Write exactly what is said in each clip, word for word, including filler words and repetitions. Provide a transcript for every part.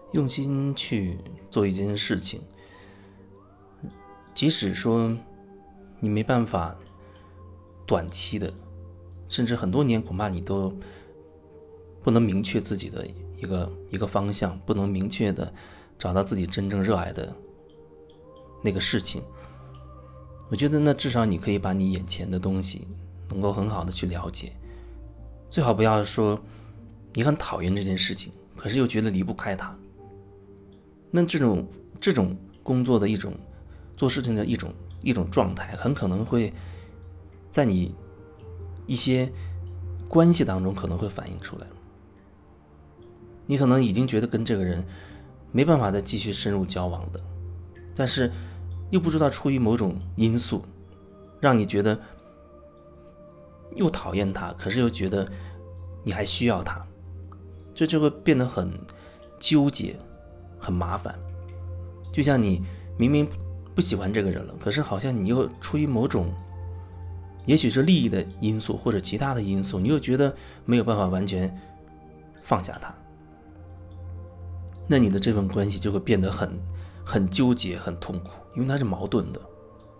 用心去做一件事情，即使说你没办法短期的，甚至很多年恐怕你都不能明确自己的一个一个方向，不能明确的找到自己真正热爱的那个事情。我觉得那至少你可以把你眼前的东西能够很好的去了解，最好不要说你很讨厌这件事情，可是又觉得离不开它。那这种这种工作的一种做事情的一种一种状态，很可能会在你一些关系当中可能会反映出来。你可能已经觉得跟这个人没办法再继续深入交往的，但是又不知道出于某种因素让你觉得又讨厌他，可是又觉得你还需要他，这就会变得很纠结，很麻烦。就像你明明不喜欢这个人了，可是好像你又出于某种也许是利益的因素或者其他的因素，你又觉得没有办法完全放下他，那你的这份关系就会变得很很纠结，很痛苦，因为它是矛盾的。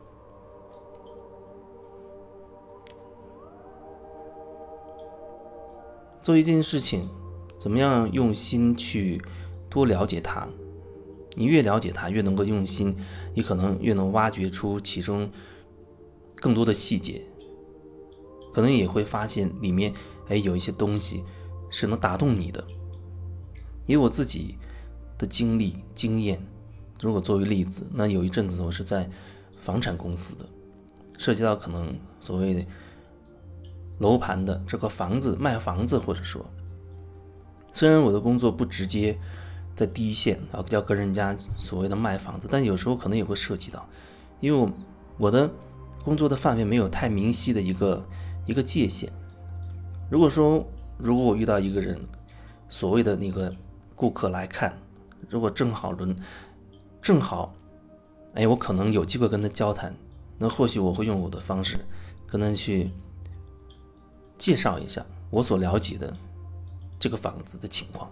做一件事情，怎么样用心去多了解它，你越了解它，越能够用心，你可能越能挖掘出其中更多的细节，可能也会发现里面哎有一些东西是能打动你的。以我自己的经历经验，如果作为例子，那有一阵子我是在房产公司的，涉及到可能所谓楼盘的这个房子卖房子，或者说虽然我的工作不直接在第一线啊，要跟人家所谓的卖房子，但有时候可能也会涉及到，因为我的工作的范围没有太明晰的一个一个界限。如果说如果我遇到一个人，所谓的那个顾客来看，如果正好轮正好哎我可能有机会跟他交谈，那或许我会用我的方式跟他去介绍一下我所了解的这个房子的情况。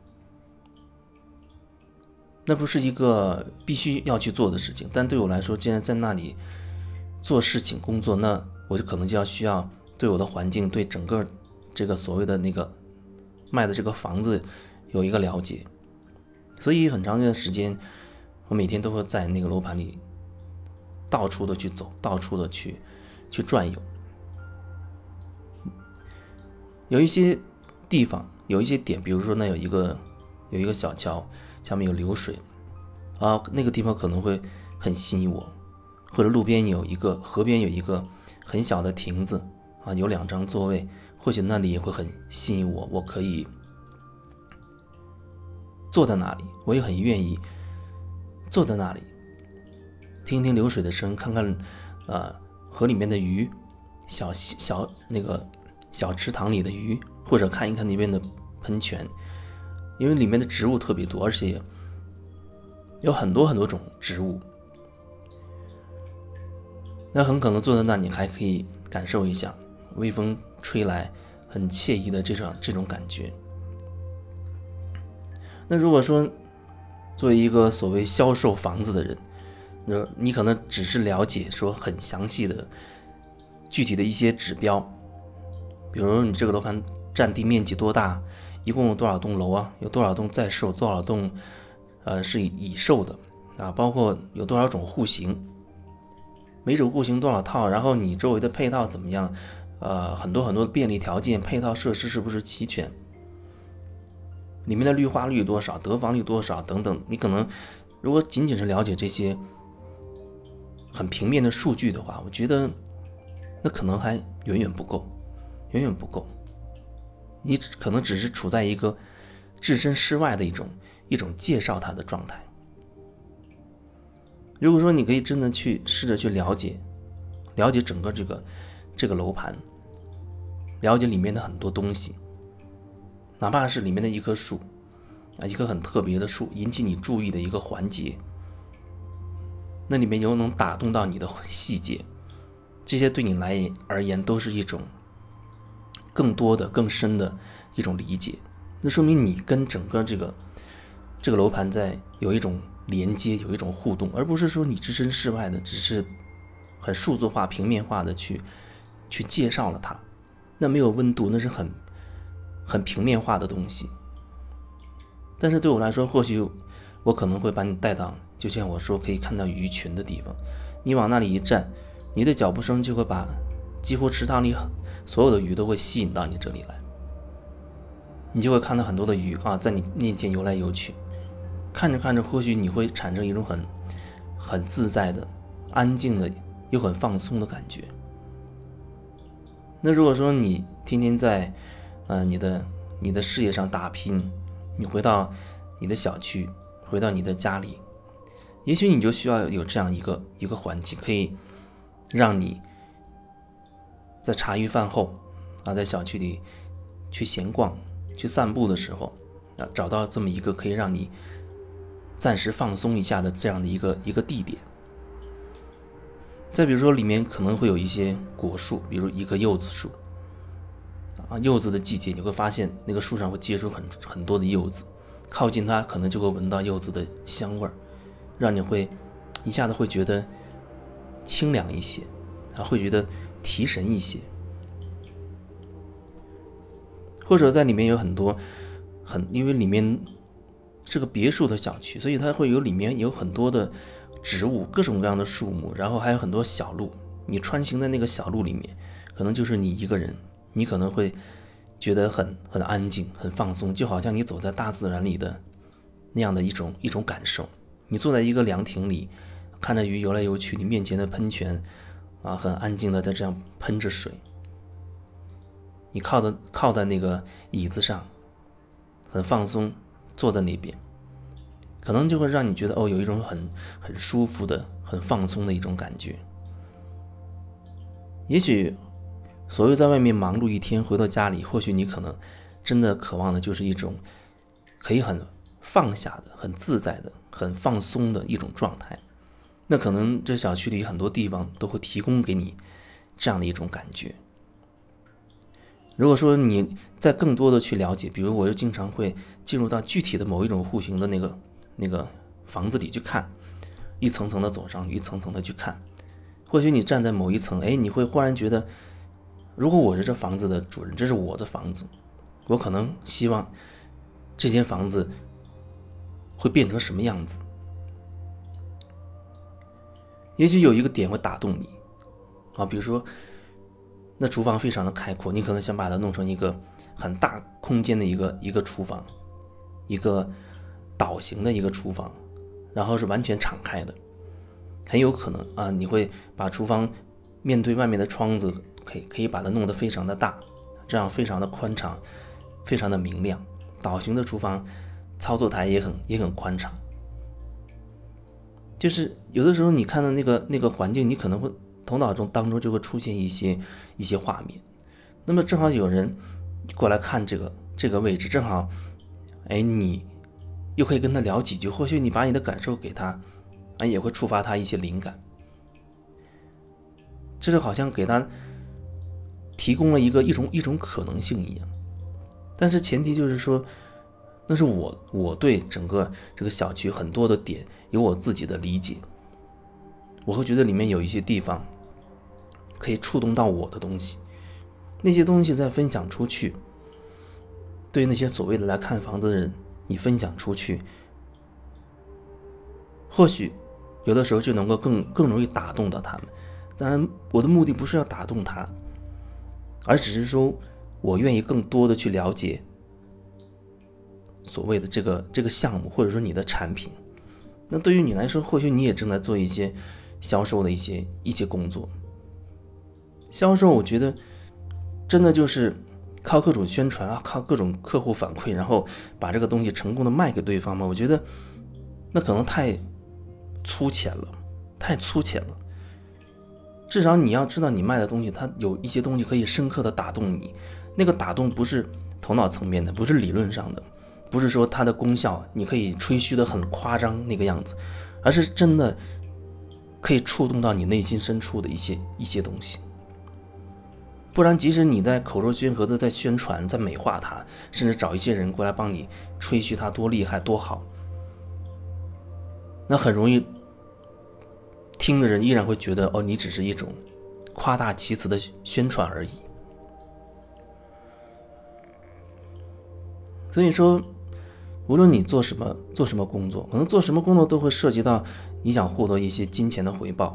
那不是一个必须要去做的事情，但对我来说，既然在那里做事情工作，那我就可能就要需要对我的环境，对整个这个所谓的那个卖的这个房子有一个了解。所以很长一段时间，我每天都会在那个楼盘里到处的去走，到处的去去转悠。有一些地方，有一些点，比如说那有一个有一个小桥，下面有流水啊，那个地方可能会很吸引我。或者路边有一个河边有一个很小的亭子啊，有两张座位，或许那里也会很吸引我，我可以坐在那里，我也很愿意坐在那里听听流水的声，看看呃河里面的鱼，小小那个小池塘里的鱼，或者看一看那边的喷泉，因为里面的植物特别多，而且有很多很多种植物。那很可能坐在那里还可以感受一下微风吹来很惬意的这种这种感觉。那如果说作为一个所谓销售房子的人，那你可能只是了解说很详细的具体的一些指标，比如你这个楼盘占地面积多大，一共有多少栋楼啊，有多少栋在售，多少栋呃是已售的啊，包括有多少种户型，每种户型多少套，然后你周围的配套怎么样，呃，很多很多的便利条件，配套设施是不是齐全，里面的绿化率多少，得房率多少等等。你可能如果仅仅是了解这些很平面的数据的话，我觉得那可能还远远不够，远远不够。你可能只是处在一个置身事外的一种一种介绍它的状态。如果说你可以真的去试着去了解了解整个这个这个楼盘，了解里面的很多东西，哪怕是里面的一棵树啊，一棵很特别的树，引起你注意的一个环节，那里面有能打动到你的细节，这些对你来而言都是一种更多的更深的一种理解。那说明你跟整个这个这个楼盘在有一种连接，有一种互动，而不是说你置身事外的，只是很数字化、平面化的去去介绍了它，那没有温度，那是很很平面化的东西。但是对我来说，或许我可能会把你带到，就像我说可以看到鱼群的地方，你往那里一站，你的脚步声就会把几乎池塘里所有的鱼都会吸引到你这里来，你就会看到很多的鱼啊，在你面前游来游去，看着看着，或许你会产生一种很很自在的、安静的又很放松的感觉。那如果说你天天在呃你的你的事业上打拼，你回到你的小区，回到你的家里，也许你就需要有这样一个一个环境，可以让你在茶余饭后啊，在小区里去闲逛、去散步的时候啊，找到这么一个可以让你暂时放松一下的这样的一个一个地点。再比如说，里面可能会有一些果树，比如一棵柚子树啊，柚子的季节，你会发现那个树上会结出很很多的柚子，靠近它可能就会闻到柚子的香味儿，让你会一下子会觉得清凉一些，啊，会觉得提神一些。或者在里面有很多很，因为里面是个别墅的小区，所以它会有里面有很多的植物，各种各样的树木，然后还有很多小路，你穿行在那个小路里面，可能就是你一个人，你可能会觉得很很安静，很放松，就好像你走在大自然里的那样的一种一种感受。你坐在一个凉亭里，看着鱼游来游去，你面前的喷泉啊，很安静的在这样喷着水，你靠的靠在那个椅子上，很放松，坐在那边，可能就会让你觉得哦，有一种很很舒服的、很放松的一种感觉。也许所谓在外面忙碌一天，回到家里，或许你可能真的渴望的就是一种可以很放下的、很自在的、很放松的一种状态。那可能这小区里很多地方都会提供给你这样的一种感觉。如果说你再更多的去了解，比如我又经常会进入到具体的某一种户型的那个那个房子里去看，一层层的走上去，一层层的去看。或许你站在某一层，哎，你会忽然觉得，如果我是这房子的主人，这是我的房子，我可能希望这间房子会变成什么样子。也许有一个点会打动你啊，比如说那厨房非常的开阔，你可能想把它弄成一个很大空间的一个一个厨房，一个岛型的一个厨房，然后是完全敞开的，很有可能啊，你会把厨房面对外面的窗子，可以可以把它弄得非常的大，这样非常的宽敞，非常的明亮。岛型的厨房操作台也很也很宽敞，就是有的时候你看到那个那个环境，你可能会头脑中当中就会出现一些一些画面。那么正好有人过来看这个这个位置，正好，哎，你又可以跟他聊几句，或许你把你的感受给他，啊，也会触发他一些灵感。这就好像给他提供了一个一种一种可能性一样。但是前提就是说，那是我我对整个这个小区很多的点有我自己的理解，我会觉得里面有一些地方可以触动到我的东西，那些东西再分享出去，对于那些所谓的来看房子的人，你分享出去，或许有的时候就能够更更容易打动到他们。当然我的目的不是要打动他，而只是说我愿意更多的去了解所谓的这个这个项目，或者说你的产品。那对于你来说，或许你也正在做一些销售的一些一些工作。销售我觉得真的就是靠各种宣传啊，靠各种客户反馈，然后把这个东西成功的卖给对方嘛，我觉得那可能太粗浅了，太粗浅了。至少你要知道你卖的东西，它有一些东西可以深刻的打动你。那个打动不是头脑层面的，不是理论上的，不是说它的功效你可以吹嘘的很夸张那个样子，而是真的可以触动到你内心深处的一些一些东西。不然即使你在口若悬河的在宣传，在美化它，甚至找一些人过来帮你吹嘘它多厉害多好， 那很容易听的人依然会觉得，哦，你只是一种夸大其词的宣传而已。所以说，无论你做什么做什么工作，可能做什么工作都会涉及到你想获得一些金钱的回报。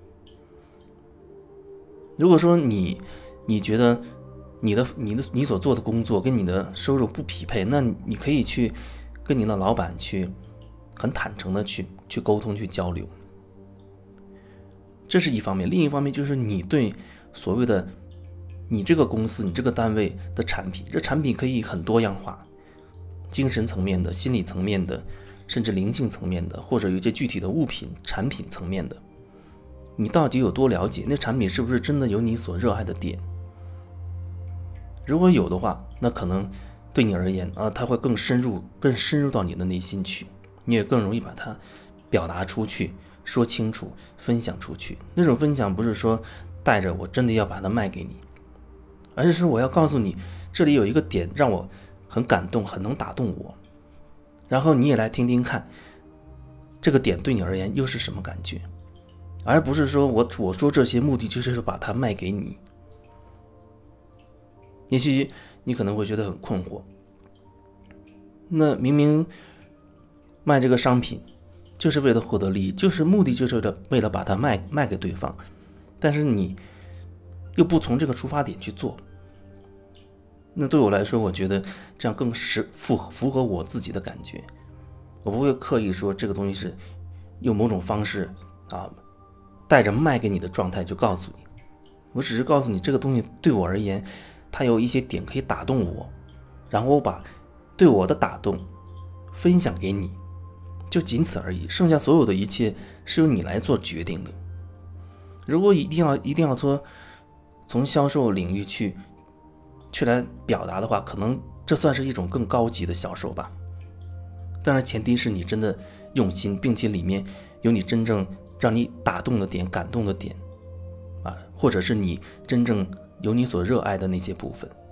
如果说你你觉得你的你的你所做的工作跟你的收入不匹配，那你可以去跟你的老板去很坦诚的去去沟通去交流，这是一方面。另一方面就是你对所谓的你这个公司你这个单位的产品，这产品可以很多样化，精神层面的、心理层面的，甚至灵性层面的，或者有一些具体的物品产品层面的，你到底有多了解那产品是不是真的有你所热爱的点？如果有的话，那可能对你而言啊，它会更深入更深入到你的内心去，你也更容易把它表达出去，说清楚，分享出去。那种分享不是说带着我真的要把它卖给你，而是说我要告诉你这里有一个点让我很感动，很能打动我，然后你也来听听看这个点对你而言又是什么感觉，而不是说我我说这些目的就是把它卖给你。也许你可能会觉得很困惑，那明明卖这个商品就是为了获得利益，就是目的就是为了把它卖卖给对方，但是你又不从这个出发点去做。那对我来说，我觉得这样更是符符合我自己的感觉。我不会刻意说这个东西是用某种方式啊，带着卖给你的状态就告诉你，我只是告诉你这个东西对我而言，它有一些点可以打动我，然后我把对我的打动分享给你，就仅此而已。剩下所有的一切是由你来做决定的。如果一定要一定要说从销售领域去去来表达的话，可能这算是一种更高级的销售吧。当然前提是你真的用心，并且里面有你真正让你打动的点、感动的点啊，或者是你真正有你所热爱的那些部分。